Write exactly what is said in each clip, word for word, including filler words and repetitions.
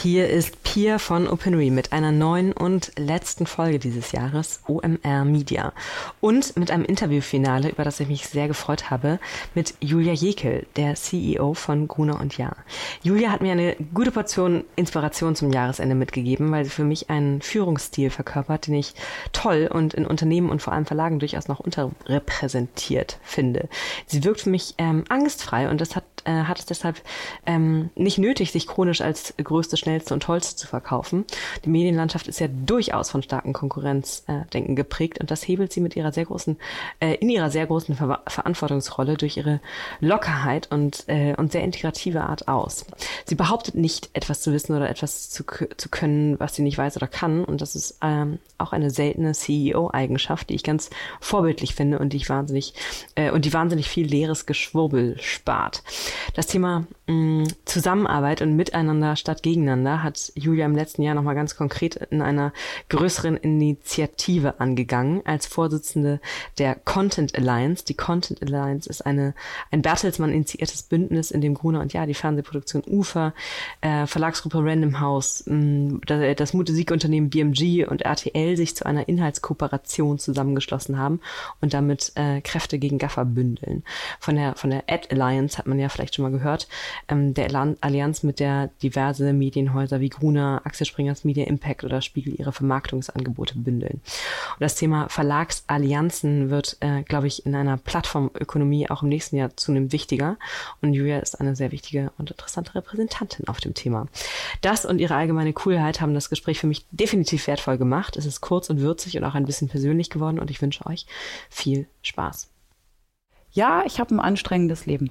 Hier ist Pia von Opinory mit einer neuen und letzten Folge dieses Jahres, O M R Media. Und mit einem Interviewfinale, über das ich mich sehr gefreut habe, mit Julia Jekyll, der C E O von Gruner und Jahr. Julia hat mir eine gute Portion Inspiration zum Jahresende mitgegeben, weil sie für mich einen Führungsstil verkörpert, den ich toll und in Unternehmen und vor allem Verlagen durchaus noch unterrepräsentiert finde. Sie wirkt für mich ähm, angstfrei und das hat, äh, hat es deshalb ähm, nicht nötig, sich chronisch als größte, schnellste und tollste zu verkaufen. Die Medienlandschaft ist ja durchaus von starken Konkurrenzdenken äh, geprägt und das hebelt sie mit ihrer sehr großen, äh, in ihrer sehr großen Ver- Verantwortungsrolle durch ihre Lockerheit und, äh, und sehr integrative Art aus. Sie behauptet nicht, etwas zu wissen oder etwas zu, zu können, was sie nicht weiß oder kann, und das ist ähm, auch eine seltene C E O-Eigenschaft, die ich ganz vorbildlich finde und die ich wahnsinnig äh, und die wahnsinnig viel leeres Geschwurbel spart. Das Thema mh, Zusammenarbeit und Miteinander statt Gegeneinander hat Julia im letzten Jahr nochmal ganz konkret in einer größeren Initiative angegangen als Vorsitzende der Content Alliance. Die Content Alliance ist eine ein Bertelsmann initiiertes Bündnis, in dem Gruner und Jahr, die Fernsehproduktion Ufer, äh, Verlagsgruppe Random House, mh, das, das Musikunternehmen B M G und R T L sich zu einer Inhaltskooperation zusammengeschlossen haben und damit äh, Kräfte gegen Gaffer bündeln. Von der von der Ad Alliance hat man ja vielleicht schon mal gehört, ähm, der Allianz, mit der diverse Medienhäuser wie Gruner, Axel Springers Media Impact oder Spiegel ihre Vermarktungsangebote bündeln. Und das Thema Verlagsallianzen wird, äh, glaube ich, in einer Plattformökonomie auch im nächsten Jahr zunehmend wichtiger. Und Julia ist eine sehr wichtige und interessante Repräsentantin auf dem Thema. Das und ihre allgemeine Coolheit haben das Gespräch für mich definitiv wertvoll gemacht. Es ist kurz und würzig und auch ein bisschen persönlich geworden und ich wünsche euch viel Spaß. Ja, ich habe ein anstrengendes Leben.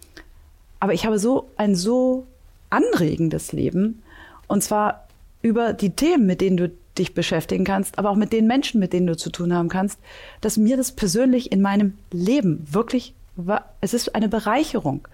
Aber ich habe so ein so anregendes Leben. Und zwar über die Themen, mit denen du dich beschäftigen kannst, aber auch mit den Menschen, mit denen du zu tun haben kannst, dass mir das persönlich in meinem Leben wirklich, es ist eine Bereicherung.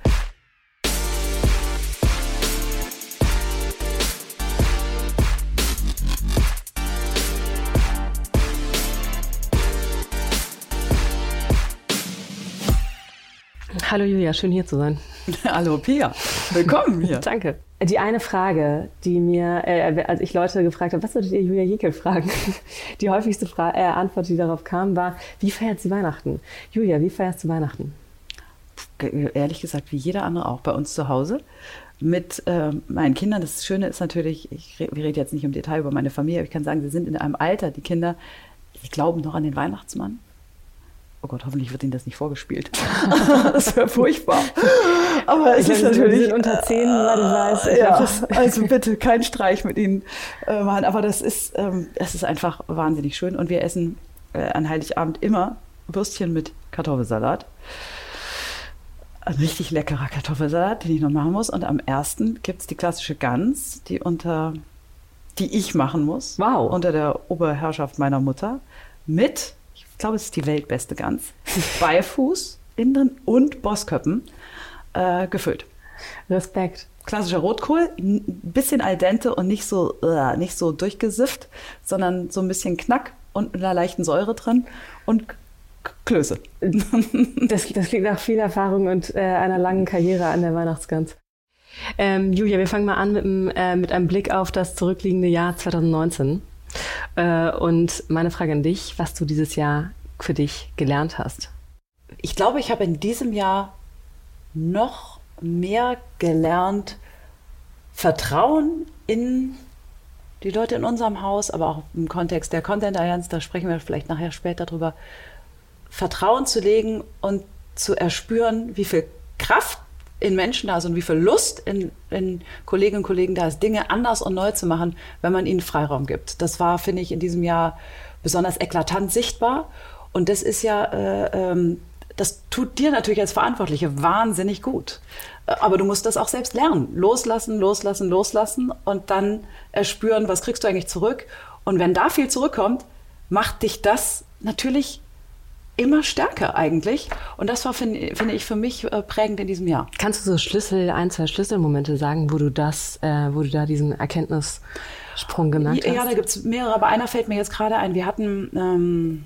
Hallo Julia, schön hier zu sein. Hallo Pia, willkommen hier. Danke. Die eine Frage, die mir, äh, als ich Leute gefragt habe, was würdet ihr Julia Jekyll fragen? Die häufigste Fra- äh, Antwort, die darauf kam, war, wie feiert sie Weihnachten? Julia, wie feierst du Weihnachten? Ehrlich gesagt, wie jeder andere auch bei uns zu Hause. Mit äh, meinen Kindern. Das Schöne ist natürlich, ich re- wir reden jetzt nicht im Detail über meine Familie, aber ich kann sagen, sie sind in einem Alter, die Kinder, die glauben noch an den Weihnachtsmann. Oh Gott, hoffentlich wird Ihnen das nicht vorgespielt. Das wäre furchtbar. Aber es ich ist glaube, natürlich... Sie sind unter zehn, weil ich weiß. Ich ja, das also bitte, kein Streich mit Ihnen äh, machen. Aber das ist, ähm, das ist einfach wahnsinnig schön. Und wir essen äh, an Heiligabend immer Würstchen mit Kartoffelsalat. Ein richtig leckerer Kartoffelsalat, den ich noch machen muss. Und am ersten gibt es die klassische Gans, die unter, die ich machen muss. Wow. Unter der Oberherrschaft meiner Mutter. Mit... Ich glaube, es ist die weltbeste Gans. Beifuß, innen drin und Bossköppen äh, gefüllt. Respekt. Klassischer Rotkohl, ein bisschen al dente und nicht so, äh, nicht so durchgesifft, sondern so ein bisschen Knack und mit einer leichten Säure drin und K- Klöße. Das, das klingt nach viel Erfahrung und äh, einer langen Karriere an der Weihnachtsgans. Ähm, Julia, wir fangen mal an mit, einem, äh, mit einem Blick auf das zurückliegende Jahr zwanzig neunzehn. Äh, und meine Frage an dich, was du dieses Jahr für dich gelernt hast. Ich glaube, ich habe in diesem Jahr noch mehr gelernt, Vertrauen in die Leute in unserem Haus, aber auch im Kontext der Content Alliance, da sprechen wir vielleicht nachher später drüber, Vertrauen zu legen und zu erspüren, wie viel Kraft in Menschen da ist und wie viel Lust in, in Kolleginnen und Kollegen da ist, Dinge anders und neu zu machen, wenn man ihnen Freiraum gibt. Das war, finde ich, in diesem Jahr besonders eklatant sichtbar. Und das ist ja, äh, ähm, das tut dir natürlich als Verantwortliche wahnsinnig gut. Aber du musst das auch selbst lernen. Loslassen, loslassen, loslassen und dann erspüren, was kriegst du eigentlich zurück. Und wenn da viel zurückkommt, macht dich das natürlich immer stärker eigentlich. Und das war, finde find ich, für mich äh, prägend in diesem Jahr. Kannst du so Schlüssel, ein, zwei Schlüsselmomente sagen, wo du das, äh, wo du da diesen Erkenntnissprung gemerkt hast? Ja, da gibt es mehrere, aber einer fällt mir jetzt gerade ein. Wir hatten, ähm,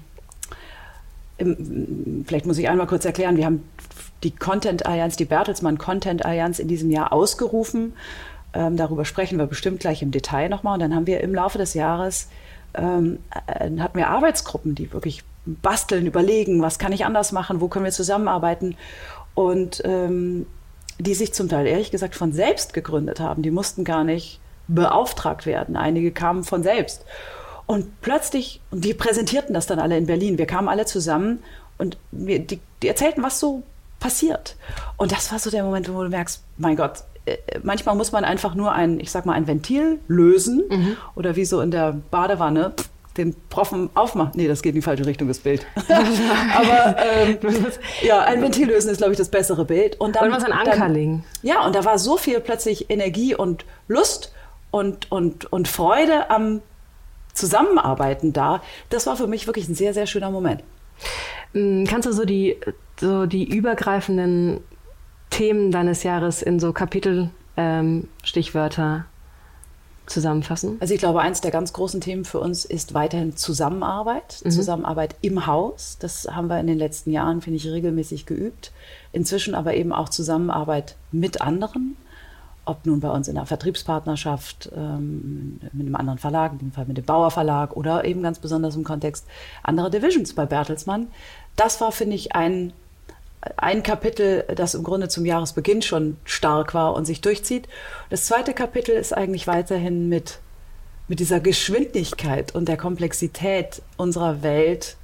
im, vielleicht muss ich einmal kurz erklären, wir haben die Content Alliance, die Bertelsmann Content Alliance in diesem Jahr ausgerufen, Ähm, darüber sprechen wir bestimmt gleich im Detail nochmal. Und dann haben wir im Laufe des Jahres, ähm, äh, hatten wir Arbeitsgruppen, die wirklich basteln, überlegen, was kann ich anders machen, wo können wir zusammenarbeiten. Und ähm, die sich zum Teil, ehrlich gesagt, von selbst gegründet haben. Die mussten gar nicht beauftragt werden. Einige kamen von selbst. Und plötzlich, und die präsentierten das dann alle in Berlin. Wir kamen alle zusammen und wir, die, die erzählten, was so passiert. Und das war so der Moment, wo du merkst, mein Gott, manchmal muss man einfach nur ein, ich sag mal, ein Ventil lösen mhm. oder wie so in der Badewanne den Proffen aufmachen. Nee, das geht in die falsche Richtung, das Bild. Aber ähm, ja, ein Ventil lösen ist, glaube ich, das bessere Bild. Und dann, was an Anker legen. Ja, und da war so viel plötzlich Energie und Lust und, und, und Freude am Zusammenarbeiten da. Das war für mich wirklich ein sehr, sehr schöner Moment. Kannst du so die, so die übergreifenden Themen deines Jahres in so Kapitel, ähm, Stichwörter zusammenfassen? Also ich glaube, eins der ganz großen Themen für uns ist weiterhin Zusammenarbeit. Mhm. Zusammenarbeit im Haus. Das haben wir in den letzten Jahren, finde ich, regelmäßig geübt. Inzwischen aber eben auch Zusammenarbeit mit anderen. Ob nun bei uns in einer Vertriebspartnerschaft, ähm, mit einem anderen Verlag, in dem Fall mit dem Bauer Verlag oder eben ganz besonders im Kontext anderer Divisions bei Bertelsmann. Das war, finde ich, ein Ein Kapitel, das im Grunde zum Jahresbeginn schon stark war und sich durchzieht. Das zweite Kapitel ist eigentlich weiterhin mit, mit dieser Geschwindigkeit und der Komplexität unserer Welt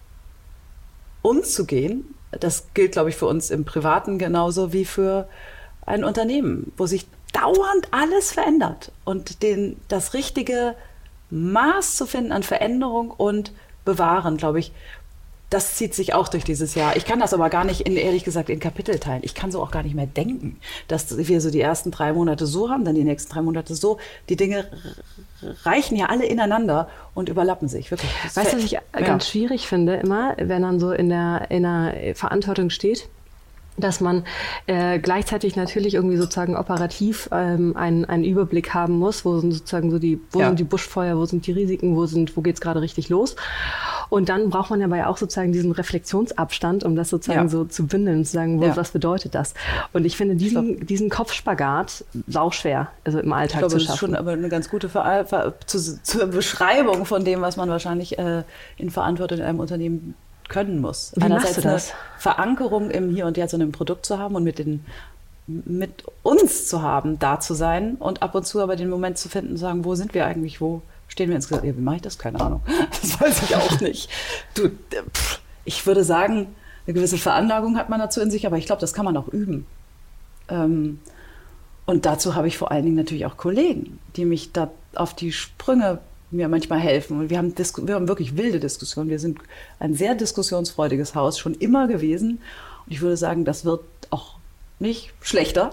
umzugehen. Das gilt, glaube ich, für uns im Privaten genauso wie für ein Unternehmen, wo sich dauernd alles verändert. Und den, das richtige Maß zu finden an Veränderung und Bewahren, glaube ich, das zieht sich auch durch dieses Jahr. Ich kann das aber gar nicht, in, ehrlich gesagt, in Kapitel teilen. Ich kann so auch gar nicht mehr denken, dass wir so die ersten drei Monate so haben, dann die nächsten drei Monate so. Die Dinge reichen ja alle ineinander und überlappen sich. Wirklich. Weißt du, was ich ja. ganz schwierig finde immer, wenn man so in der, in der Verantwortung steht? Dass man äh, gleichzeitig natürlich irgendwie sozusagen operativ ähm, einen, einen Überblick haben muss, wo sind sozusagen so die, wo ja. sind die Buschfeuer, wo sind die Risiken, wo sind, wo geht's gerade richtig los. Und dann braucht man aber ja auch sozusagen diesen Reflexionsabstand, um das sozusagen ja. so zu bündeln, zu sagen, wo, ja. was bedeutet das? Und ich finde diesen, ich diesen Kopfspagat sauschwer, also im Alltag ich glaube, zu schaffen. Das ist schon aber eine ganz gute Ver- Ver- zu, zur Beschreibung von dem, was man wahrscheinlich äh, in Verantwortung in einem Unternehmen können muss. Wie Einerseits machst du das? Eine Verankerung im Hier und Jetzt und im Produkt zu haben und mit, den, mit uns zu haben, da zu sein und ab und zu aber den Moment zu finden, zu sagen, wo sind wir eigentlich, wo stehen wir insgesamt? Ja, wie mache ich das? Keine Ahnung. Das weiß ich auch nicht. Du, pff, ich würde sagen, eine gewisse Veranlagung hat man dazu in sich, aber ich glaube, das kann man auch üben. Ähm, und dazu habe ich vor allen Dingen natürlich auch Kollegen, die mich da auf die Sprünge mir manchmal helfen. Und wir haben, Disku- wir haben wirklich wilde Diskussionen. Wir sind ein sehr diskussionsfreudiges Haus, schon immer gewesen. Und ich würde sagen, das wird auch nicht schlechter.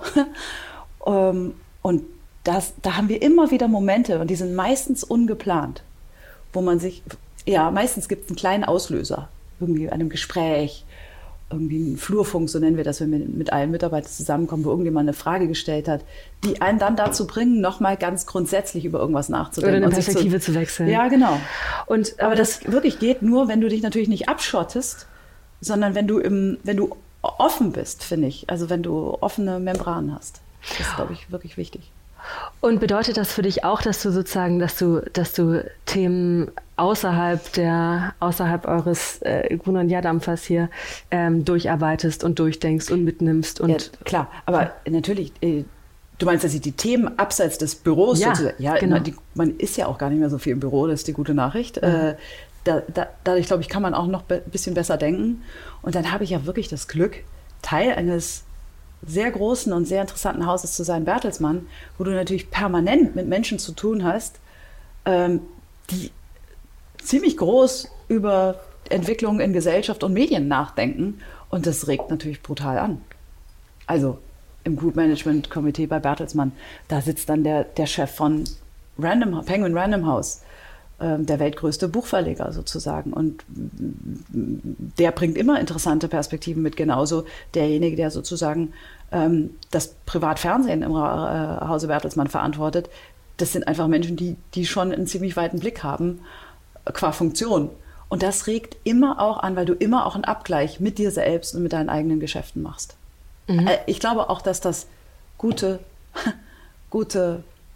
Und das, da haben wir immer wieder Momente, und die sind meistens ungeplant, wo man sich, ja, meistens gibt es einen kleinen Auslöser, irgendwie in einem Gespräch, irgendwie ein Flurfunk, so nennen wir das, wenn wir mit allen Mitarbeitern zusammenkommen, wo irgendjemand eine Frage gestellt hat, die einen dann dazu bringen, nochmal ganz grundsätzlich über irgendwas nachzudenken. Oder eine Perspektive zu, zu wechseln. Ja, genau. Und, aber, aber das, das wirklich geht nur, wenn du dich natürlich nicht abschottest, sondern wenn du, im, wenn du offen bist, finde ich. Also wenn du offene Membranen hast. Das ist, glaube ich, wirklich wichtig. Und bedeutet das für dich auch, dass du sozusagen, dass du, dass du Themen außerhalb der, außerhalb eures äh, Grün- und Jahrdampfers hier ähm, durcharbeitest und durchdenkst und mitnimmst? Und ja, klar, aber natürlich, äh, du meinst, dass ich die Themen abseits des Büros ja, sozusagen, ja, genau. man, die, man ist ja auch gar nicht mehr so viel im Büro, das ist die gute Nachricht. Mhm. Äh, da, da, dadurch, glaube ich, kann man auch noch ein be- bisschen besser denken. Und dann habe ich ja wirklich das Glück, Teil eines sehr großen und sehr interessanten Hauses zu sein, Bertelsmann, wo du natürlich permanent mit Menschen zu tun hast, ähm, die ziemlich groß über Entwicklungen in Gesellschaft und Medien nachdenken. Und das regt natürlich brutal an. Also im Group Management Komitee bei Bertelsmann, da sitzt dann der, der Chef von Random, Penguin Random House, äh, der weltgrößte Buchverleger sozusagen. Und der bringt immer interessante Perspektiven mit, genauso derjenige, der sozusagen ähm, das Privatfernsehen im äh, Hause Bertelsmann verantwortet. Das sind einfach Menschen, die, die schon einen ziemlich weiten Blick haben, qua Funktion. Und das regt immer auch an, weil du immer auch einen Abgleich mit dir selbst und mit deinen eigenen Geschäften machst. Mhm. Ich glaube auch, dass das gute, gute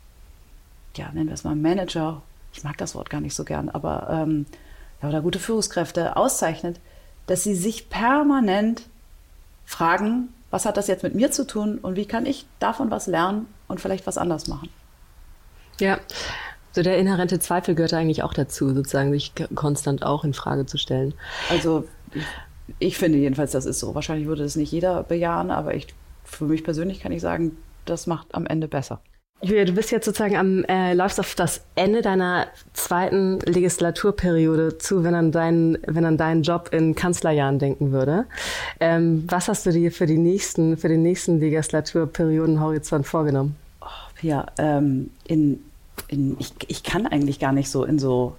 ja, nennen wir es mal Manager, ich mag das Wort gar nicht so gern, aber ähm, ja, oder gute Führungskräfte auszeichnet, dass sie sich permanent fragen, was hat das jetzt mit mir zu tun und wie kann ich davon was lernen und vielleicht was anders machen. Ja, so der inhärente Zweifel gehört eigentlich auch dazu, sozusagen sich konstant auch in Frage zu stellen. Also ich, ich finde jedenfalls, das ist so. Wahrscheinlich würde das nicht jeder bejahen, aber ich, für mich persönlich kann ich sagen, das macht am Ende besser. Julia, du bist jetzt sozusagen am, äh, läufst auf das Ende deiner zweiten Legislaturperiode zu, wenn an deinen, wenn an deinen Job in Kanzlerjahren denken würde. Ähm, was hast du dir für die nächsten, für den nächsten Legislaturperiodenhorizont vorgenommen? Oh, ja, ähm, in, in, ich, ich kann eigentlich gar nicht so in so,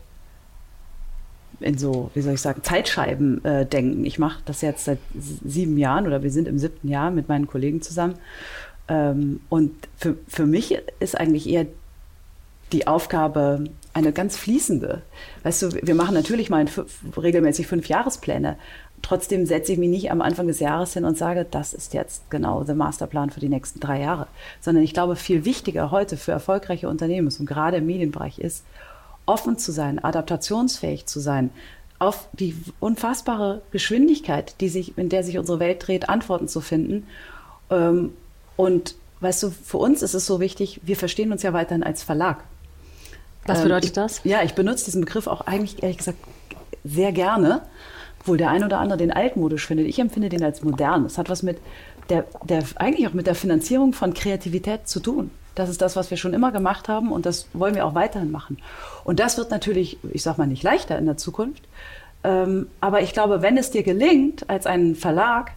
in so, wie soll ich sagen, Zeitscheiben äh, denken. Ich mache das jetzt seit sieben Jahren oder wir sind im siebten Jahr mit meinen Kollegen zusammen. Ähm, und für, für mich ist eigentlich eher die Aufgabe eine ganz fließende. Weißt du, wir machen natürlich mal f- regelmäßig fünf Jahrespläne. Trotzdem setze ich mich nicht am Anfang des Jahres hin und sage, das ist jetzt genau der Masterplan für die nächsten drei Jahre. Sondern ich glaube, viel wichtiger heute für erfolgreiche Unternehmen und gerade im Medienbereich ist, offen zu sein, adaptationsfähig zu sein, auf die unfassbare Geschwindigkeit, die sich, in der sich unsere Welt dreht, Antworten zu finden. Ähm, Und weißt du, für uns ist es so wichtig, wir verstehen uns ja weiterhin als Verlag. Was bedeutet ähm, das? Ja, ich benutze diesen Begriff auch eigentlich, ehrlich gesagt, sehr gerne, obwohl der ein oder andere den altmodisch findet. Ich empfinde den als modern. Das hat was mit der, der, eigentlich auch mit der Finanzierung von Kreativität zu tun. Das ist das, was wir schon immer gemacht haben und das wollen wir auch weiterhin machen. Und das wird natürlich, ich sag mal, nicht leichter in der Zukunft. Ähm, aber ich glaube, wenn es dir gelingt, als ein Verlag,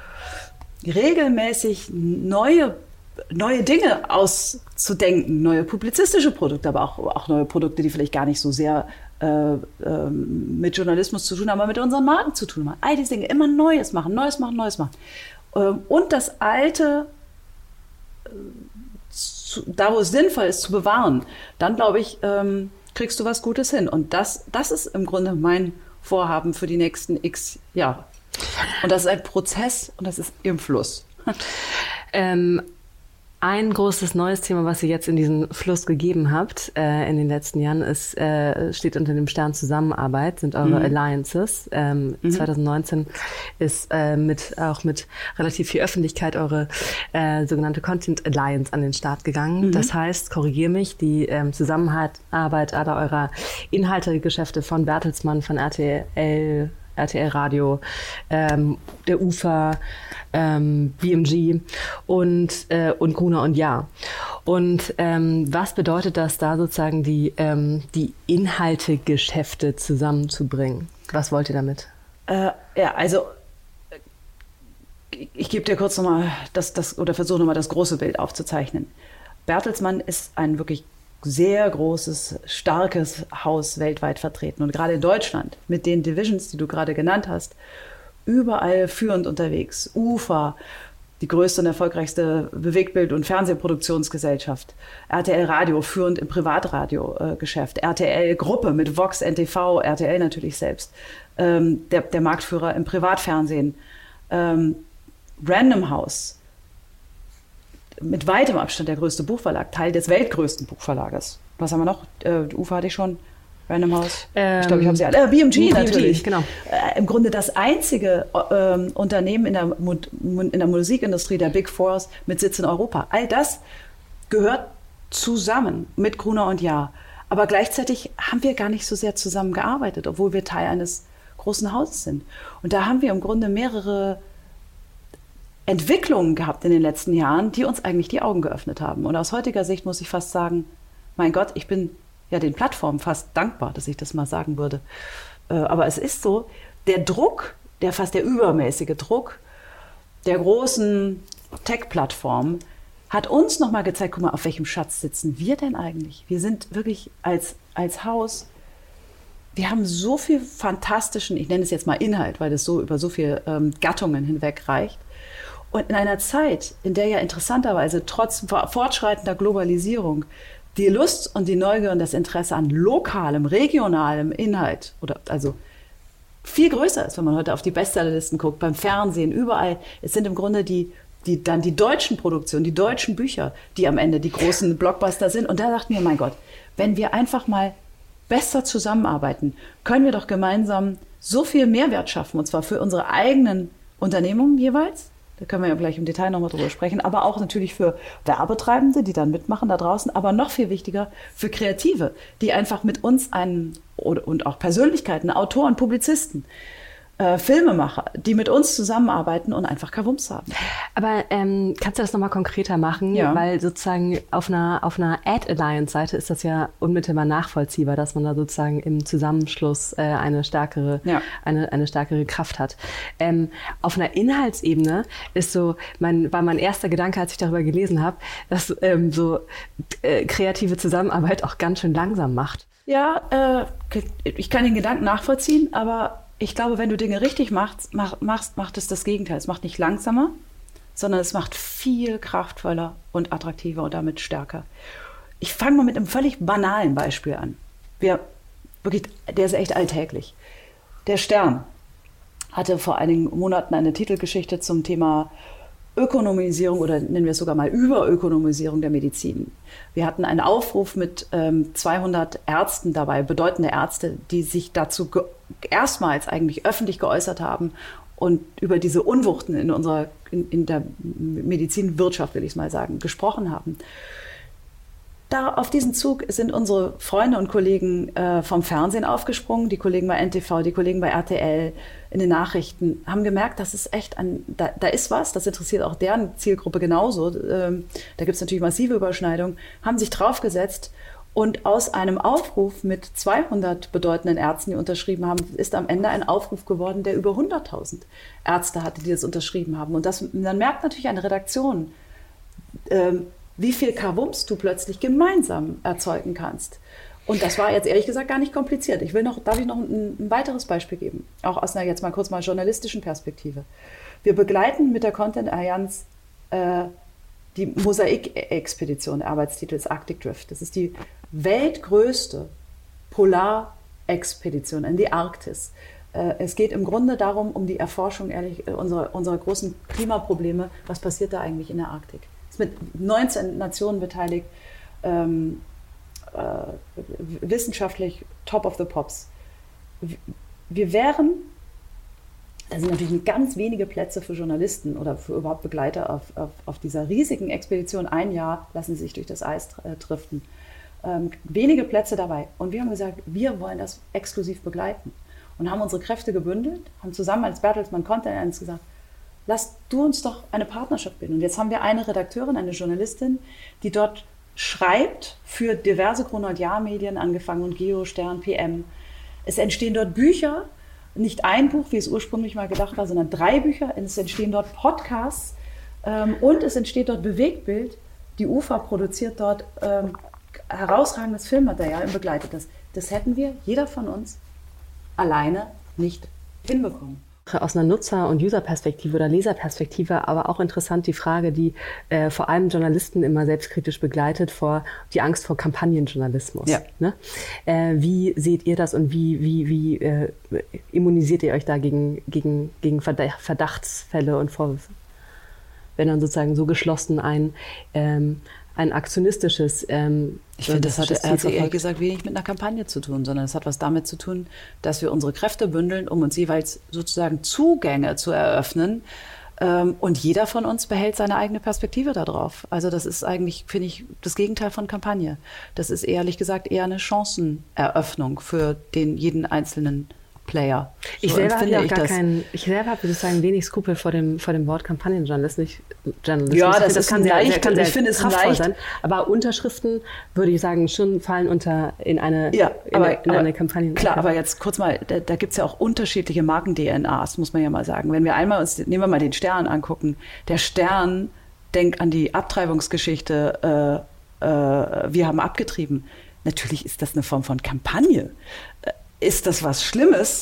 regelmäßig neue, neue Dinge auszudenken, neue publizistische Produkte, aber auch, auch neue Produkte, die vielleicht gar nicht so sehr äh, äh, mit Journalismus zu tun haben, aber mit unseren Marken zu tun haben. All diese Dinge, immer Neues machen, Neues machen, Neues machen. Ähm, und das Alte, äh, zu, da wo es sinnvoll ist, zu bewahren. Dann, glaube ich, ähm, kriegst du was Gutes hin. Und das, das ist im Grunde mein Vorhaben für die nächsten x Jahre. Und das ist ein Prozess und das ist im Fluss. Ähm, ein großes neues Thema, was ihr jetzt in diesen Fluss gegeben habt äh, in den letzten Jahren, ist, äh, steht unter dem Stern Zusammenarbeit, sind eure mhm. Alliances. Ähm, mhm. zwanzig neunzehn ist äh, mit auch mit relativ viel Öffentlichkeit eure äh, sogenannte Content Alliance an den Start gegangen. Mhm. Das heißt, korrigiere mich, die ähm, Zusammenarbeit aller eurer Inhaltegeschäfte von Bertelsmann, von R T L, R T L Radio, ähm, der U F A, ähm, B M G und, äh, und Gruner und Jahr. Und ähm, was bedeutet das, da sozusagen die, ähm, die Inhaltegeschäfte zusammenzubringen? Was wollt ihr damit? Äh, ja, also ich, ich gebe dir kurz nochmal das, das oder versuche nochmal das große Bild aufzuzeichnen. Bertelsmann ist ein wirklich sehr großes, starkes Haus weltweit vertreten. Und gerade in Deutschland mit den Divisions, die du gerade genannt hast, überall führend unterwegs. U F A, die größte und erfolgreichste Bewegtbild- und Fernsehproduktionsgesellschaft. R T L Radio, führend im Privatradiogeschäft. R T L Gruppe mit Vox, N T V, R T L natürlich selbst. Ähm, der, der Marktführer im Privatfernsehen. Ähm, Random House, mit weitem Abstand der größte Buchverlag, Teil des weltgrößten Buchverlages. Was haben wir noch? Äh, U F A hatte ich schon. Random House. Ähm, ich glaube, ich habe sie alle. Äh, B M G B M G natürlich. Genau. Äh, Im Grunde das einzige äh, Unternehmen in der, in der Musikindustrie der Big Fours mit Sitz in Europa. All das gehört zusammen mit Gruner und Jahr. Aber gleichzeitig haben wir gar nicht so sehr zusammengearbeitet, obwohl wir Teil eines großen Hauses sind. Und da haben wir im Grunde mehrere Entwicklungen gehabt in den letzten Jahren, die uns eigentlich die Augen geöffnet haben. Und aus heutiger Sicht muss ich fast sagen, mein Gott, ich bin ja den Plattformen fast dankbar, dass ich das mal sagen würde. Aber es ist so, der Druck, der fast der übermäßige Druck der großen Tech-Plattformen hat uns nochmal gezeigt, guck mal, auf welchem Schatz sitzen wir denn eigentlich? Wir sind wirklich als, als Haus, wir haben so viel fantastischen, ich nenne es jetzt mal Inhalt, weil das so über so viele ähm, Gattungen hinweg reicht. Und in einer Zeit, in der ja interessanterweise trotz fortschreitender Globalisierung die Lust und die Neugier und das Interesse an lokalem, regionalem Inhalt oder also viel größer ist, wenn man heute auf die Bestsellerlisten guckt, beim Fernsehen, überall. Es sind im Grunde die die, dann die deutschen Produktionen, die deutschen Bücher, die am Ende die großen Blockbuster sind. Und da dachten wir, mein Gott, wenn wir einfach mal besser zusammenarbeiten, können wir doch gemeinsam so viel Mehrwert schaffen, und zwar für unsere eigenen Unternehmungen jeweils. Da können wir ja gleich im Detail nochmal drüber sprechen, aber auch natürlich für Werbetreibende, die dann mitmachen da draußen, aber noch viel wichtiger für Kreative, die einfach mit uns einen, und auch Persönlichkeiten, Autoren, Publizisten, Äh, Filmemacher, die mit uns zusammenarbeiten und einfach Kavums haben. Aber ähm, kannst du das nochmal konkreter machen? Ja. Weil sozusagen auf einer, auf einer Ad-Alliance-Seite ist das ja unmittelbar nachvollziehbar, dass man da sozusagen im Zusammenschluss äh, eine stärkere, ja. eine, eine stärkere Kraft hat. Ähm, auf einer Inhaltsebene ist so, mein, war mein erster Gedanke, als ich darüber gelesen habe, dass ähm, so äh, kreative Zusammenarbeit auch ganz schön langsam macht. Ja, äh, ich kann den Gedanken nachvollziehen, aber ich glaube, wenn du Dinge richtig machst, mach, machst, macht es das Gegenteil. Es macht nicht langsamer, sondern es macht viel kraftvoller und attraktiver und damit stärker. Ich fange mal mit einem völlig banalen Beispiel an. Wir, wirklich, der ist echt alltäglich. Der Stern hatte vor einigen Monaten eine Titelgeschichte zum Thema Ökonomisierung oder nennen wir es sogar mal Überökonomisierung der Medizin. Wir hatten einen Aufruf mit ähm, zweihundert Ärzten dabei, bedeutende Ärzte, die sich dazu ge- erstmals eigentlich öffentlich geäußert haben und über diese Unwuchten in unserer, in, in der Medizinwirtschaft, will ich es mal sagen, gesprochen haben. Da auf diesen Zug sind unsere Freunde und Kollegen äh, vom Fernsehen aufgesprungen, die Kollegen bei N T V, die Kollegen bei R T L, in den Nachrichten, haben gemerkt, das ist echt ein, da, da ist was, das interessiert auch deren Zielgruppe genauso. Ähm, da gibt es natürlich massive Überschneidungen, haben sich draufgesetzt und aus einem Aufruf mit zweihundert bedeutenden Ärzten, die unterschrieben haben, ist am Ende ein Aufruf geworden, der über hunderttausend Ärzte hatte, die das unterschrieben haben. Und das, dann merkt natürlich eine Redaktion, ähm, wie viel Kavums du plötzlich gemeinsam erzeugen kannst. Und das war jetzt ehrlich gesagt gar nicht kompliziert. Ich will noch, darf ich noch ein, ein weiteres Beispiel geben? Auch aus einer jetzt mal kurz mal journalistischen Perspektive. Wir begleiten mit der Content Allianz äh, die Mosaik-Expedition, der Arbeitstitel ist Arctic Drift. Das ist die weltgrößte Polarexpedition in die Arktis. Äh, es geht im Grunde darum, um die Erforschung ehrlich, unserer, unserer großen Klimaprobleme. Was passiert da eigentlich in der Arktik? Es sind mit neunzehn Nationen beteiligt, ähm, äh, wissenschaftlich top of the pops. Wir wären, da sind natürlich ganz wenige Plätze für Journalisten oder für überhaupt Begleiter auf, auf, auf dieser riesigen Expedition. Ein Jahr lassen sie sich durch das Eis äh, driften. Ähm, wenige Plätze dabei. Und wir haben gesagt, wir wollen das exklusiv begleiten. Und haben unsere Kräfte gebündelt, haben zusammen als Bertelsmann Content Allianz gesagt, lass du uns doch eine Partnerschaft bilden. Und jetzt haben wir eine Redakteurin, eine Journalistin, die dort schreibt für diverse Chrono-Jahr-Medien, angefangen und Geo, Stern, P M. Es entstehen dort Bücher, nicht ein Buch, wie es ursprünglich mal gedacht war, sondern drei Bücher. Es entstehen dort Podcasts ähm, und es entsteht dort Bewegtbild. Die U F A produziert dort ähm, herausragendes Filmmaterial und begleitet das. Das hätten wir, jeder von uns, alleine nicht hinbekommen. Aus einer Nutzer- und User-Perspektive oder Leserperspektive, aber auch interessant die Frage, die äh, vor allem Journalisten immer selbstkritisch begleitet, vor die Angst vor Kampagnenjournalismus. Ja. Ne? Äh, wie seht ihr das und wie, wie, wie äh, immunisiert ihr euch da gegen, gegen, gegen Verdachtsfälle und Vorwürfe? Wenn dann sozusagen so geschlossen ein, ähm, ein aktionistisches ähm, Ich finde, das hat also ehrlich gesagt wenig mit einer Kampagne zu tun, sondern es hat was damit zu tun, dass wir unsere Kräfte bündeln, um uns jeweils sozusagen Zugänge zu eröffnen. Und jeder von uns behält seine eigene Perspektive darauf. Also das ist eigentlich, finde ich, das Gegenteil von Kampagne. Das ist ehrlich gesagt eher eine Chanceneröffnung für den jeden einzelnen Player. Ich So selber habe ja auch ich gar das. keinen, ich selber habe sozusagen wenig Skrupel vor dem, vor dem Wort Kampagnenjournalismus. Journalismus. Ja, Ich das finde, ist kann ein sehr, leicht- sehr, kann ich sehr finde es ein kraftvoll leicht- sein. Aber Unterschriften, würde ich sagen, schon fallen unter in eine, Ja, in, aber, eine, in aber eine Kampagne. klar, aber jetzt kurz mal, da, da gibt es ja auch unterschiedliche Marken-D N As, muss man ja mal sagen. Wenn wir einmal uns, nehmen wir mal den Stern angucken. Der Stern denkt an die Abtreibungsgeschichte, äh, äh, wir haben abgetrieben. Natürlich ist das eine Form von Kampagne. Äh, Ist das was Schlimmes?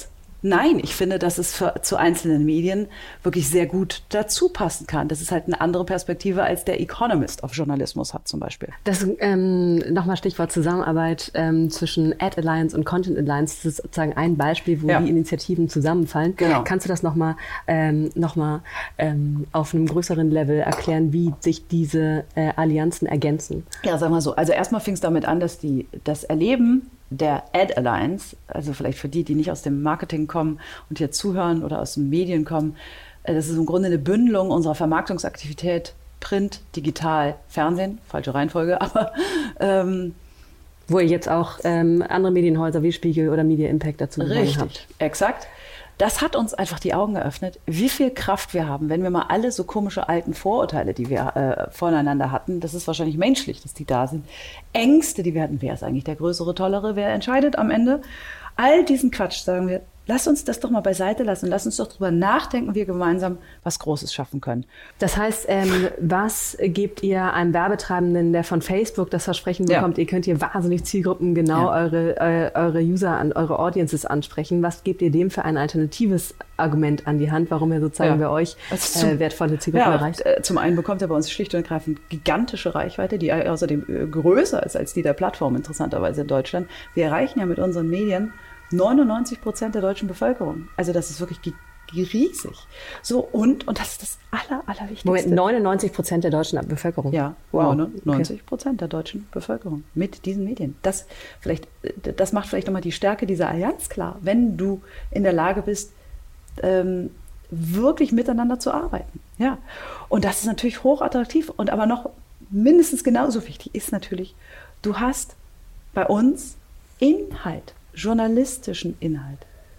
Nein, ich finde, dass es für, zu einzelnen Medien wirklich sehr gut dazu passen kann. Das ist halt eine andere Perspektive, als der Economist auf Journalismus hat zum Beispiel. Das ähm, nochmal Stichwort Zusammenarbeit ähm, zwischen Ad Alliance und Content Alliance. Das ist sozusagen ein Beispiel, wo ja. die Initiativen zusammenfallen. Genau. Kannst du das nochmal ähm, noch mal, ähm, auf einem größeren Level erklären, wie sich diese äh, Allianzen ergänzen? Ja, sag mal so. Also erstmal fing es damit an, dass die, das Erleben der Ad Alliance, also vielleicht für die, die nicht aus dem Marketing kommen und hier zuhören oder aus den Medien kommen, das ist im Grunde eine Bündelung unserer Vermarktungsaktivität, Print, Digital, Fernsehen, falsche Reihenfolge, aber ähm, wo ihr jetzt auch ähm, andere Medienhäuser wie Spiegel oder Media Impact dazu gewonnen habt. Richtig, exakt. Das hat uns einfach die Augen geöffnet, wie viel Kraft wir haben, wenn wir mal alle so komische alten Vorurteile, die wir äh, voneinander hatten, das ist wahrscheinlich menschlich, dass die da sind, Ängste, die wir hatten, wer ist eigentlich der Größere, Tollere, wer entscheidet am Ende? All diesen Quatsch, sagen wir, lass uns das doch mal beiseite lassen, lass uns doch drüber nachdenken, wie wir gemeinsam was Großes schaffen können. Das heißt, ähm, was gebt ihr einem Werbetreibenden, der von Facebook das Versprechen bekommt, ja. ihr könnt hier wahnsinnig Zielgruppen genau ja. eure, äh, eure User, an eure Audiences ansprechen, was gebt ihr dem für ein alternatives Argument an die Hand, warum ihr sozusagen ja. bei euch äh, wertvolle Zielgruppen ja, erreicht? Äh, zum einen bekommt er bei uns schlicht und ergreifend gigantische Reichweite, die außerdem äh, größer ist als die der Plattform, interessanterweise in Deutschland. Wir erreichen ja mit unseren Medien neunundneunzig Prozent der deutschen Bevölkerung. Also das ist wirklich riesig. So, und, und das ist das aller, allerwichtigste. Moment, neunundneunzig Prozent der deutschen Bevölkerung? Ja, wow, neunundneunzig Prozent okay. der deutschen Bevölkerung mit diesen Medien. Das, vielleicht, das macht vielleicht nochmal die Stärke dieser Allianz klar, wenn du in der Lage bist, ähm, wirklich miteinander zu arbeiten. Ja. Und das ist natürlich hochattraktiv. Und aber noch mindestens genauso wichtig ist natürlich, du hast bei uns Inhalt, journalistischen Inhalt,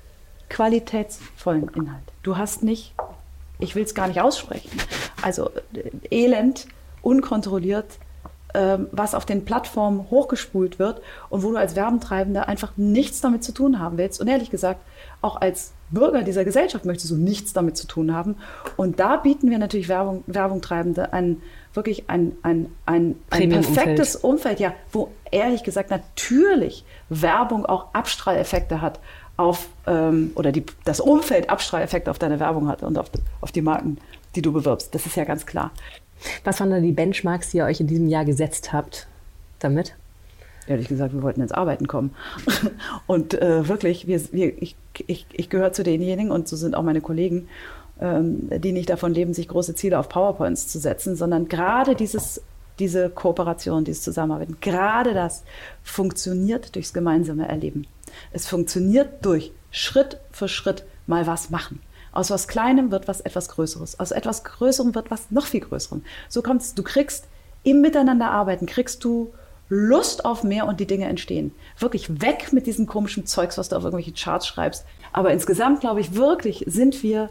qualitätsvollen Inhalt. Du hast nicht, ich will es gar nicht aussprechen, also elend, unkontrolliert, ähm, was auf den Plattformen hochgespult wird und wo du als Werbentreibender einfach nichts damit zu tun haben willst. Und ehrlich gesagt, auch als Bürger dieser Gesellschaft möchtest du nichts damit zu tun haben. Und da bieten wir natürlich Werbung, Werbungtreibende ein, wirklich ein, ein, ein, ein perfektes Umfeld, ja, wo ehrlich gesagt natürlich Werbung auch Abstrahleffekte hat auf, ähm, oder die, das Umfeld Abstrahleffekte auf deine Werbung hat und auf, auf die Marken, die du bewirbst. Das ist ja ganz klar. Was waren da die Benchmarks, die ihr euch in diesem Jahr gesetzt habt damit? Ehrlich gesagt, wir wollten ins Arbeiten kommen. Und äh, wirklich, wir, wir, ich, ich, ich gehöre zu denjenigen, und so sind auch meine Kollegen, ähm, die nicht davon leben, sich große Ziele auf PowerPoints zu setzen, sondern gerade dieses, diese Kooperation, dieses Zusammenarbeiten, gerade das funktioniert durchs gemeinsame Erleben. Es funktioniert durch Schritt für Schritt mal was machen. Aus was Kleinem wird was etwas Größeres. Aus etwas Größerem wird was noch viel Größerem. So kommt es, du kriegst im Miteinanderarbeiten, kriegst du Lust auf mehr und die Dinge entstehen. Wirklich weg mit diesem komischen Zeugs, was du auf irgendwelche Charts schreibst. Aber insgesamt, glaube ich, wirklich sind wir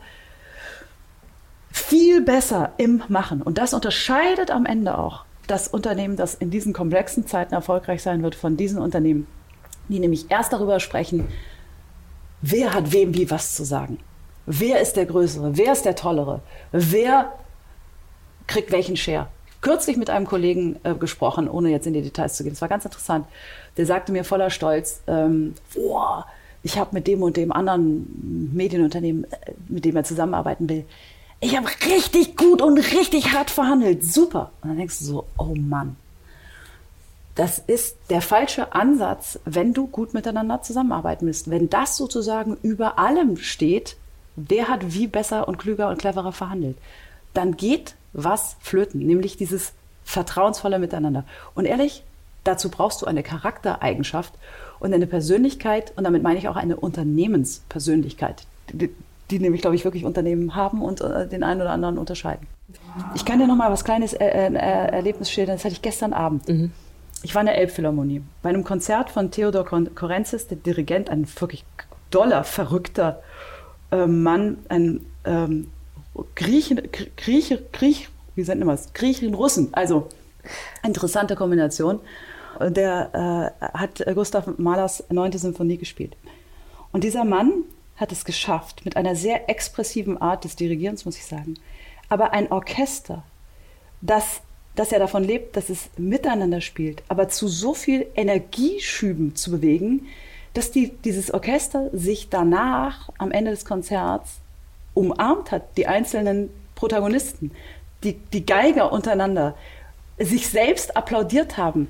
viel besser im Machen. Und das unterscheidet am Ende auch das Unternehmen, das in diesen komplexen Zeiten erfolgreich sein wird, von diesen Unternehmen, die nämlich erst darüber sprechen, wer hat wem wie was zu sagen. Wer ist der Größere? Wer ist der Tollere? Wer kriegt welchen Share? Kürzlich mit einem Kollegen äh, gesprochen, ohne jetzt in die Details zu gehen. Das war ganz interessant. Der sagte mir voller Stolz, ähm, oh, ich habe mit dem und dem anderen Medienunternehmen, äh, mit dem er zusammenarbeiten will, ich habe richtig gut und richtig hart verhandelt. Super. Und dann denkst du so, oh Mann, das ist der falsche Ansatz, wenn du gut miteinander zusammenarbeiten willst. Wenn das sozusagen über allem steht, wer hat wie besser und klüger und cleverer verhandelt, dann geht was flöten, nämlich dieses vertrauensvolle Miteinander. Und ehrlich, dazu brauchst du eine Charaktereigenschaft und eine Persönlichkeit, und damit meine ich auch eine Unternehmenspersönlichkeit, die, die nämlich, glaube ich, wirklich Unternehmen haben und äh, den einen oder anderen unterscheiden. Ich kann dir noch mal was Kleines äh, äh, Erlebnis schildern, das hatte ich gestern Abend. Mhm. Ich war in der Elbphilharmonie bei einem Konzert von Theodor Korenzis, der Dirigent, ein wirklich doller, verrückter äh, Mann, ein ähm, Griechen, Grieche, Griech, wie nennt man das? Griechen, Russen, also interessante Kombination. Der äh, hat Gustav Mahlers neunte Symphonie gespielt. Und dieser Mann hat es geschafft, mit einer sehr expressiven Art des Dirigierens, muss ich sagen, aber ein Orchester, das, das ja davon lebt, dass es miteinander spielt, aber zu so viel Energieschüben zu bewegen, dass die, dieses Orchester sich danach am Ende des Konzerts umarmt hat, die einzelnen Protagonisten, die, die Geiger untereinander, sich selbst applaudiert haben,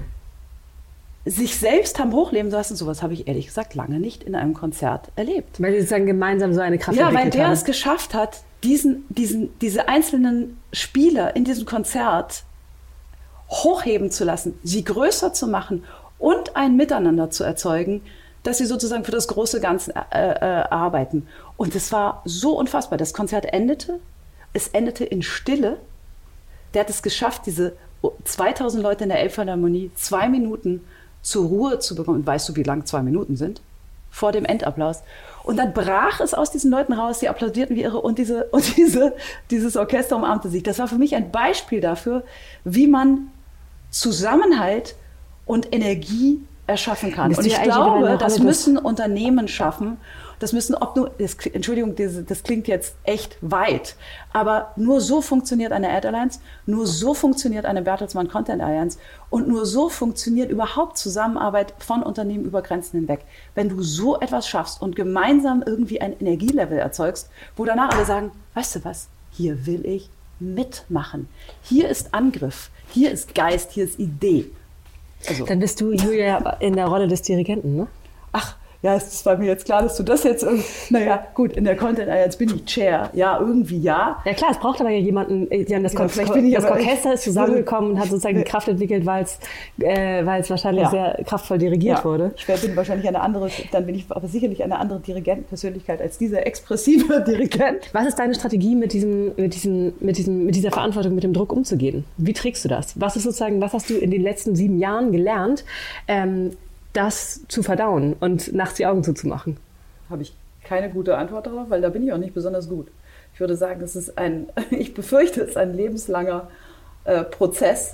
sich selbst haben hochleben lassen. Sowas habe ich ehrlich gesagt lange nicht in einem Konzert erlebt. Weil sie sozusagen gemeinsam so eine Kraft ja, entwickelt haben. Ja, weil der es geschafft hat, diesen, diesen, diese einzelnen Spieler in diesem Konzert hochheben zu lassen, sie größer zu machen und ein Miteinander zu erzeugen, dass sie sozusagen für das große Ganze äh, äh, arbeiten. Und es war so unfassbar. Das Konzert endete, es endete in Stille. Der hat es geschafft, diese zweitausend Leute in der Elbphilharmonie zwei Minuten zur Ruhe zu bekommen. Und weißt du, wie lang zwei Minuten sind? Vor dem Endapplaus. Und dann brach es aus diesen Leuten raus, die applaudierten wie irre und, diese, und diese, dieses Orchester umarmte sich. Das war für mich ein Beispiel dafür, wie man Zusammenhalt und Energie erschaffen kann. Und ich glaube, das müssen Unternehmen schaffen. Das müssen, ob nur, das, Entschuldigung, das, das klingt jetzt echt weit, aber nur so funktioniert eine Ad Alliance, nur so funktioniert eine Bertelsmann Content Alliance und nur so funktioniert überhaupt Zusammenarbeit von Unternehmen über Grenzen hinweg. Wenn du so etwas schaffst und gemeinsam irgendwie ein Energielevel erzeugst, wo danach alle sagen, weißt du was, hier will ich mitmachen. Hier ist Angriff, hier ist Geist, hier ist Idee. Also. Dann bist du, Julia, in der Rolle des Dirigenten, ne? Ach, ja, es war mir jetzt klar, dass du das jetzt, naja, gut, in der Content Alliance bin ich Chair, ja, irgendwie ja. Ja klar, es braucht aber ja jemanden, ja, das, ja, Kon- bin ich das Orchester ist zusammengekommen und hat sozusagen die Kraft entwickelt, weil es äh, weil es wahrscheinlich ja. sehr kraftvoll dirigiert ja. wurde. Ich bin wahrscheinlich eine andere, dann bin ich aber sicherlich eine andere Dirigentenpersönlichkeit als dieser expressive Dirigent. Was ist deine Strategie, mit diesem, mit diesem, mit diesem, mit dieser Verantwortung, mit dem Druck umzugehen? Wie trägst du das? Was ist sozusagen, was hast du in den letzten sieben Jahren gelernt, ähm, das zu verdauen und nachts die Augen zuzumachen? Habe ich keine gute Antwort darauf, weil da bin ich auch nicht besonders gut. Ich würde sagen, es ist ein, ich befürchte, es ist ein lebenslanger äh, Prozess,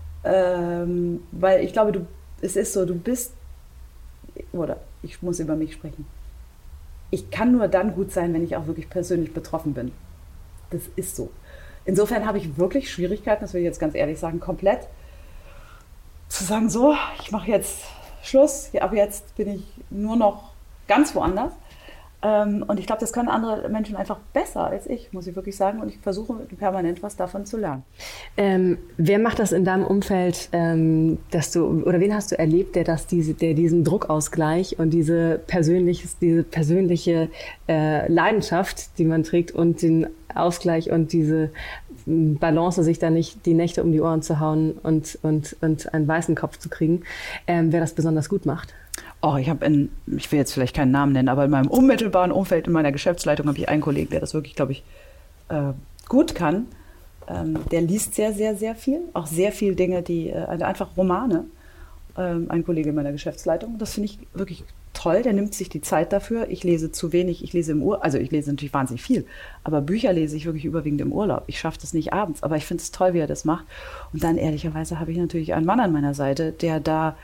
ähm, weil ich glaube, du, es ist so, du bist, oder ich muss über mich sprechen, ich kann nur dann gut sein, wenn ich auch wirklich persönlich betroffen bin. Das ist so. Insofern habe ich wirklich Schwierigkeiten, das will ich jetzt ganz ehrlich sagen, komplett zu sagen, so, ich mache jetzt Schluss, ab jetzt bin ich nur noch ganz woanders. Und ich glaube, das können andere Menschen einfach besser als ich, muss ich wirklich sagen. Und ich versuche permanent was davon zu lernen. Ähm, wer macht das in deinem Umfeld, ähm, dass du, oder wen hast du erlebt, der, das, diese, der diesen Druckausgleich und diese, persönliches, diese persönliche äh, Leidenschaft, die man trägt, und den Ausgleich und diese Balance, sich da nicht die Nächte um die Ohren zu hauen und, und, und einen weißen Kopf zu kriegen, ähm, wer das besonders gut macht? Oh, ich habe in, ich will jetzt vielleicht keinen Namen nennen, aber in meinem unmittelbaren Umfeld, in meiner Geschäftsleitung, habe ich einen Kollegen, der das wirklich, glaube ich, äh, gut kann. Ähm, der liest sehr, sehr, sehr viel, auch sehr viel Dinge, die, äh, einfach Romane. Ähm, ein Kollege in meiner Geschäftsleitung, das finde ich wirklich toll, der nimmt sich die Zeit dafür. Ich lese zu wenig, ich lese im Urlaub, also ich lese natürlich wahnsinnig viel, aber Bücher lese ich wirklich überwiegend im Urlaub. Ich schaffe das nicht abends, aber ich finde es toll, wie er das macht. Und dann ehrlicherweise habe ich natürlich einen Mann an meiner Seite, der da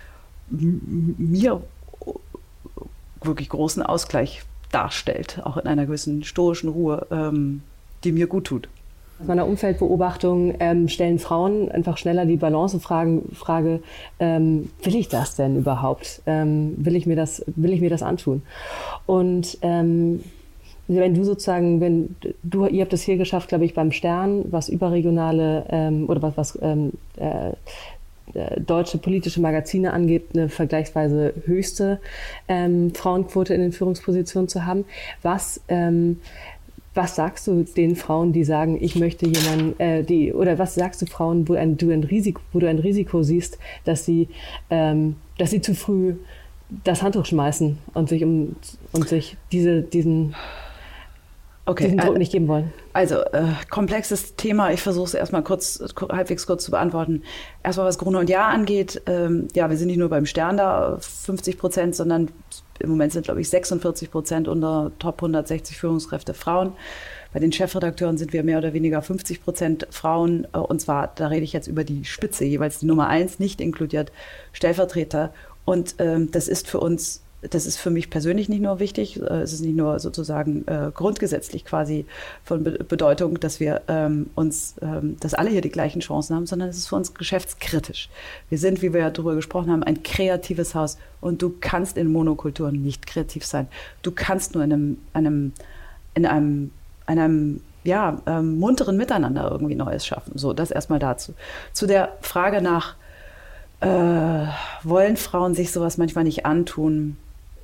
mir wirklich großen Ausgleich darstellt, auch in einer gewissen stoischen Ruhe, ähm, die mir gut tut. Aus meiner Umfeldbeobachtung ähm, stellen Frauen einfach schneller die Balancefrage, ähm, will ich das denn überhaupt? Ähm, will ich mir das, will ich mir das antun? Und ähm, wenn du sozusagen, wenn du, ihr habt es hier geschafft, glaube ich, beim Stern, was überregionale ähm, oder was, was ähm, äh, deutsche politische Magazine angeht, eine vergleichsweise höchste ähm, Frauenquote in den Führungspositionen zu haben. Was, ähm, was sagst du den Frauen, die sagen, ich möchte jemanden, äh, die, oder was sagst du Frauen, wo ein, du ein Risiko, wo du ein Risiko siehst, dass sie, ähm, dass sie zu früh das Handtuch schmeißen und sich um und sich diese, diesen Okay, diesen Druck nicht geben wollen? Also, äh, komplexes Thema. Ich versuche es erstmal kurz, halbwegs kurz zu beantworten. Erstmal, was Gruner und Jahr angeht. Ähm, ja, wir sind nicht nur beim Stern da, fünfzig Prozent, sondern im Moment sind, glaube ich, sechsundvierzig Prozent unter Top hundertsechzig Führungskräfte Frauen. Bei den Chefredakteuren sind wir mehr oder weniger fünfzig Prozent Frauen. Äh, und zwar, da rede ich jetzt über die Spitze, jeweils die Nummer eins, nicht inkludiert Stellvertreter. Und ähm, das ist für uns das ist für mich persönlich nicht nur wichtig, es ist nicht nur sozusagen äh, grundgesetzlich quasi von Be- Bedeutung, dass wir ähm, uns, ähm, dass alle hier die gleichen Chancen haben, sondern es ist für uns geschäftskritisch. Wir sind, wie wir ja darüber gesprochen haben, ein kreatives Haus und du kannst in Monokulturen nicht kreativ sein. Du kannst nur in einem, einem, in einem, einem ja, ähm, munteren Miteinander irgendwie Neues schaffen. So, das erstmal dazu. Zu der Frage nach, äh, wollen Frauen sich sowas manchmal nicht antun?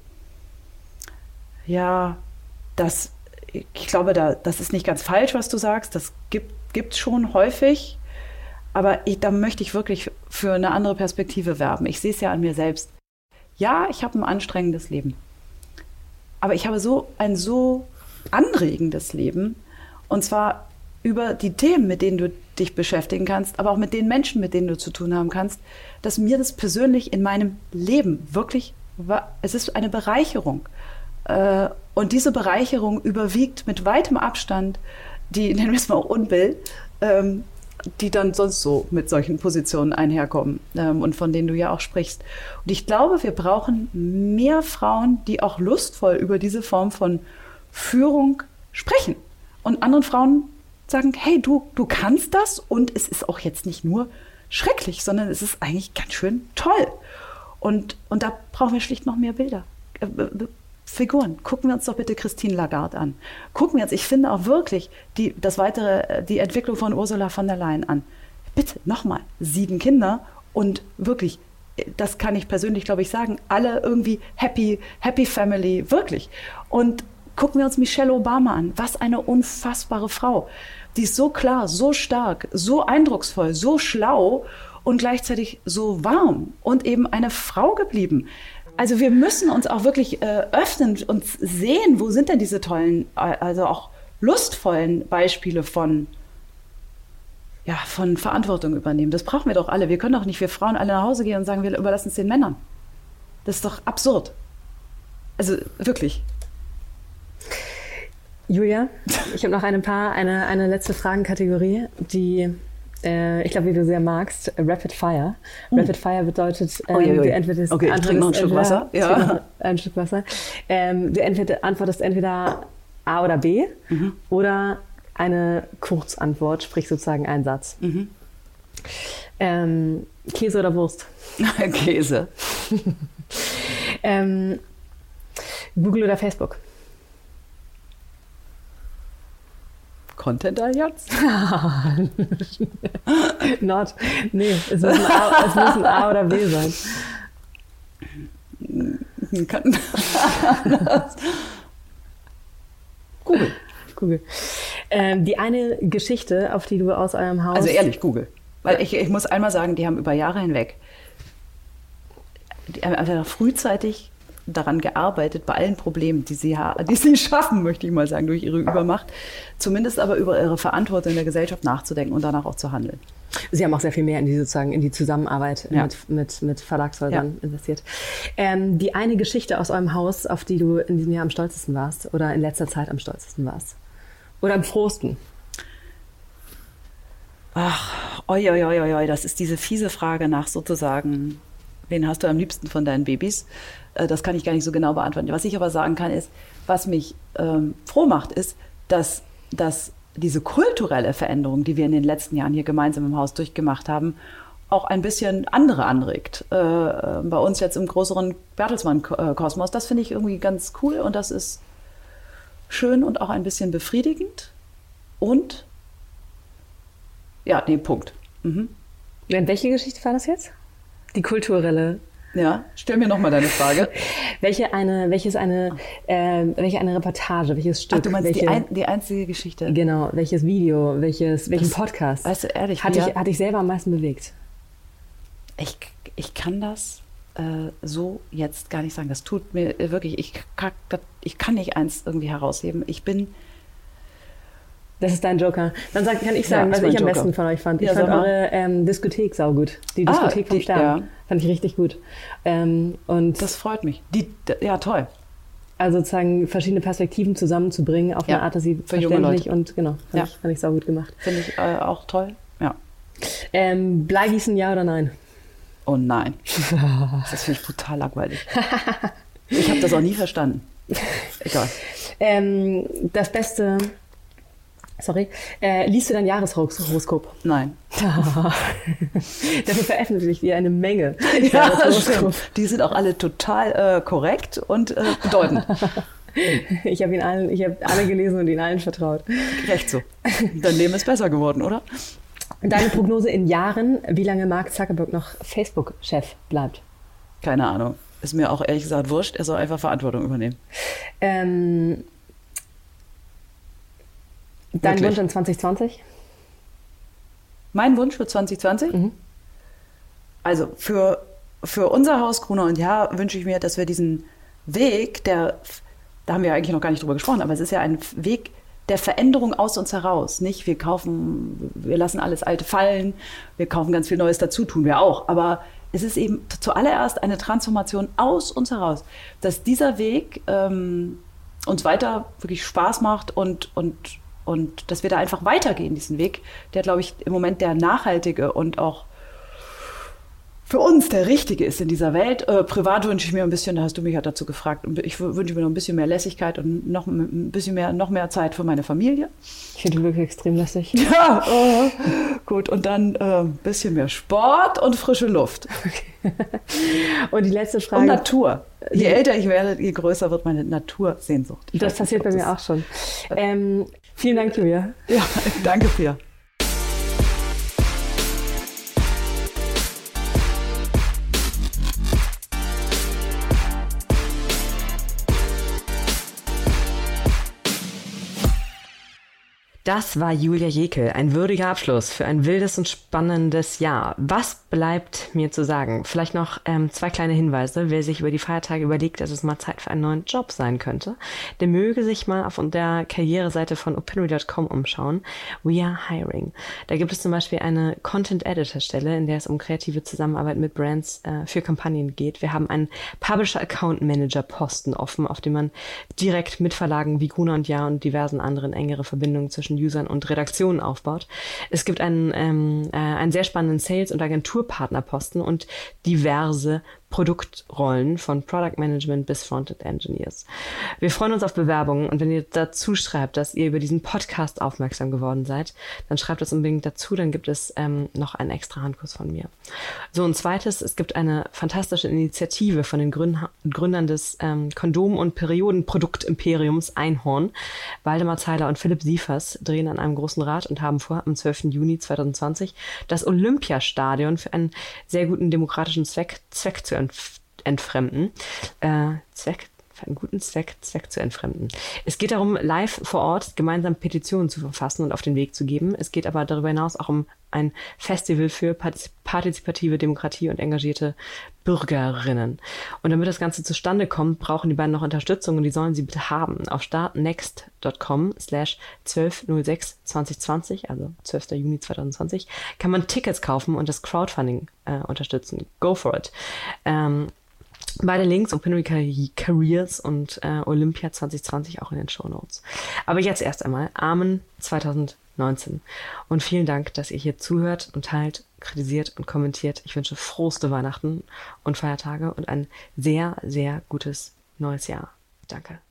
Ja, das, ich glaube, da, das ist nicht ganz falsch, was du sagst. Das gibt es schon häufig. Aber ich, da möchte ich wirklich für eine andere Perspektive werben. Ich sehe es ja an mir selbst. Ja, ich habe ein anstrengendes Leben. Aber ich habe so ein so anregendes Leben. Und zwar über die Themen, mit denen du dich beschäftigen kannst, aber auch mit den Menschen, mit denen du zu tun haben kannst, dass mir das persönlich in meinem Leben wirklich, es ist eine Bereicherung. Und diese Bereicherung überwiegt mit weitem Abstand die, nennen wir es mal auch Unbill, die dann sonst so mit solchen Positionen einherkommen und von denen du ja auch sprichst. Und ich glaube, wir brauchen mehr Frauen, die auch lustvoll über diese Form von Führung sprechen und anderen Frauen sagen, hey, du, du kannst das und es ist auch jetzt nicht nur schrecklich, sondern es ist eigentlich ganz schön toll. Und, und da brauchen wir schlicht noch mehr Bilder. Figuren. Gucken wir uns doch bitte Christine Lagarde an. Gucken wir uns, ich finde auch wirklich die, das weitere, die Entwicklung von Ursula von der Leyen an. Bitte, nochmal, sieben Kinder und wirklich, das kann ich persönlich, glaube ich, sagen, alle irgendwie happy, happy family, wirklich. Und gucken wir uns Michelle Obama an. Was eine unfassbare Frau. Die ist so klar, so stark, so eindrucksvoll, so schlau und gleichzeitig so warm und eben eine Frau geblieben. Also wir müssen uns auch wirklich äh, öffnen und sehen, wo sind denn diese tollen, also auch lustvollen Beispiele von, ja, von Verantwortung übernehmen. Das brauchen wir doch alle. Wir können doch nicht, wir Frauen alle nach Hause gehen und sagen, wir überlassen es den Männern. Das ist doch absurd. Also wirklich. Julia, ich habe noch ein paar, eine, eine letzte Fragenkategorie, die äh, ich glaube, wie du sehr magst, Rapid Fire. Uh. Rapid Fire bedeutet, ähm, ui, ui. du entweder okay, ich trinke noch ein Stück Wasser. Ja. Ein Stück Wasser. Ähm, du entweder, antwortest entweder A oder B mhm. oder eine Kurzantwort, sprich sozusagen ein Satz. Mhm. Ähm, Käse oder Wurst? Käse. ähm, Google oder Facebook? Content-Allianz? Not. Nee, es muss, ein A, es muss ein A oder B sein. Google. Google. Ähm, die eine Geschichte, auf die du aus eurem Haus... Also ehrlich, Google. Weil ich, ich muss einmal sagen, die haben über Jahre hinweg die haben einfach frühzeitig daran gearbeitet, bei allen Problemen, die sie, die sie schaffen, möchte ich mal sagen, durch ihre Übermacht, zumindest aber über ihre Verantwortung in der Gesellschaft nachzudenken und danach auch zu handeln. Sie haben auch sehr viel mehr in die, sozusagen, in die Zusammenarbeit ja. mit, mit, mit Verlagshäusern ja. investiert. Ähm, die eine Geschichte aus eurem Haus, auf die du in diesem Jahr am stolzesten warst oder in letzter Zeit am stolzesten warst? Oder am frohsten? Ach, oi, oi, oi, oi, das ist diese fiese Frage nach sozusagen, wen hast du am liebsten von deinen Babys? Das kann ich gar nicht so genau beantworten. Was ich aber sagen kann, ist, was mich ähm, froh macht, ist, dass, dass diese kulturelle Veränderung, die wir in den letzten Jahren hier gemeinsam im Haus durchgemacht haben, auch ein bisschen andere anregt. Äh, bei uns jetzt im größeren Bertelsmann-Kosmos. Das finde ich irgendwie ganz cool und das ist schön und auch ein bisschen befriedigend. Und ja, nee, Punkt. Mhm. Welche Geschichte war das jetzt? Die kulturelle. Ja, stell mir nochmal deine Frage. welche eine, welches eine, äh, welche eine Reportage, welches Stück? Ach, du meinst welche, die, ein, die einzige Geschichte? Genau, welches Video, welches, welchen das, Podcast? Weißt du, ehrlich, hat, dich, hat dich selber am meisten bewegt? Ich, ich kann das äh, so jetzt gar nicht sagen. Das tut mir wirklich, ich kann, ich kann nicht eins irgendwie herausheben. Ich bin... Das ist dein Joker. Dann sag, kann ich sagen, ja, was ich am Joker. besten von euch fand. Ich ja, fand eure ähm, Diskothek saugut. Die Diskothek ah, vom die, Stern. Ja. Fand ich richtig gut. Ähm, und das freut mich. Die, ja, toll. Also sozusagen verschiedene Perspektiven zusammenzubringen auf ja, eine Art, dass sie verständlich und genau, fand, ja. ich, fand ich saugut gemacht. Finde ich äh, auch toll. Ja. Ähm, Bleigießen, ja oder nein? Oh nein. Das finde ich brutal langweilig. Ich habe das auch nie verstanden. Egal. Ähm, das Beste, sorry, äh, liest du dein Jahreshoroskop? Nein. Dafür veröffentlicht ihr eine Menge. Ja, die sind auch alle total äh, korrekt und äh, bedeutend. Ich habe ihn allen, ich habe alle gelesen und ihnen allen vertraut. Recht so. Dein Leben ist besser geworden, oder? Deine Prognose in Jahren, wie lange Mark Zuckerberg noch Facebook-Chef bleibt? Keine Ahnung. Ist mir auch ehrlich gesagt wurscht. Er soll einfach Verantwortung übernehmen. Ähm, dein Wirklich? Wunsch in zwanzig zwanzig? Mein Wunsch für zwanzig zwanzig? Mhm. Also für, für unser Haus Gruner und Jahr wünsche ich mir, dass wir diesen Weg, der, da haben wir eigentlich noch gar nicht drüber gesprochen, aber es ist ja ein Weg der Veränderung aus uns heraus. Nicht, wir kaufen, wir lassen alles Alte fallen, wir kaufen ganz viel Neues dazu, tun wir auch. Aber es ist eben zuallererst eine Transformation aus uns heraus, dass dieser Weg ähm, uns weiter wirklich Spaß macht und, und, und dass wir da einfach weitergehen, diesen Weg, der, glaube ich, im Moment der nachhaltige und auch für uns der richtige ist in dieser Welt. Äh, privat wünsche ich mir ein bisschen, da hast du mich ja dazu gefragt, ich wünsche mir noch ein bisschen mehr Lässigkeit und noch ein bisschen mehr, noch mehr Zeit für meine Familie. Ich finde die wirklich extrem lässig. Ja, äh, gut. Und dann äh, ein bisschen mehr Sport und frische Luft. Okay. Und die letzte Frage. Und Natur. Je älter ich werde, je größer wird meine Natursehnsucht. Ich das passiert nicht, bei mir auch schon. Ähm, vielen Dank, Julia. Ja, danke, Pia. Das war Julia Jekel, ein würdiger Abschluss für ein wildes und spannendes Jahr. Was bleibt mir zu sagen? Vielleicht noch ähm, zwei kleine Hinweise. Wer sich über die Feiertage überlegt, dass es mal Zeit für einen neuen Job sein könnte, der möge sich mal auf der Karriereseite von opinory Punkt com umschauen. We are hiring. Da gibt es zum Beispiel eine Content-Editor-Stelle, in der es um kreative Zusammenarbeit mit Brands äh, für Kampagnen geht. Wir haben einen Publisher-Account-Manager-Posten offen, auf dem man direkt mit Verlagen wie Gruner und Jahr und diversen anderen engere Verbindungen zwischen Usern und Redaktionen aufbaut. Es gibt einen, ähm, äh, einen sehr spannenden Sales- und Agenturpartnerposten und diverse Produktrollen von Product Management bis Frontend Engineers. Wir freuen uns auf Bewerbungen und wenn ihr dazu schreibt, dass ihr über diesen Podcast aufmerksam geworden seid, dann schreibt das unbedingt dazu, dann gibt es ähm, noch einen extra Handkurs von mir. So, und zweites, es gibt eine fantastische Initiative von den Gründ- Gründern des ähm, Kondom- und Periodenprodukt-Imperiums Einhorn. Waldemar Zeiler und Philipp Siefers drehen an einem großen Rad und haben vor, am zwölften Juni zweitausendzwanzig das Olympiastadion für einen sehr guten demokratischen Zweck, Zweck zu entfremden. Äh, Zweck, für einen guten Zweck, Zweck zu entfremden. Es geht darum, live vor Ort gemeinsam Petitionen zu verfassen und auf den Weg zu geben. Es geht aber darüber hinaus auch um ein Festival für partizipative Demokratie und engagierte Bürgerinnen. Und damit das Ganze zustande kommt, brauchen die beiden noch Unterstützung und die sollen sie bitte haben. Auf startnext Punkt com slash zwölf null sechs zwanzig zwanzig, also zwölfter Juni zweitausendzwanzig, kann man Tickets kaufen und das Crowdfunding äh, unterstützen. Go for it. Ähm, Beide Links, opinory Careers und äh, Olympia zwanzig zwanzig auch in den Shownotes. Aber jetzt erst einmal Amen zweitausendneunzehn. Und vielen Dank, dass ihr hier zuhört und teilt, kritisiert und kommentiert. Ich wünsche frohste Weihnachten und Feiertage und ein sehr, sehr gutes neues Jahr. Danke.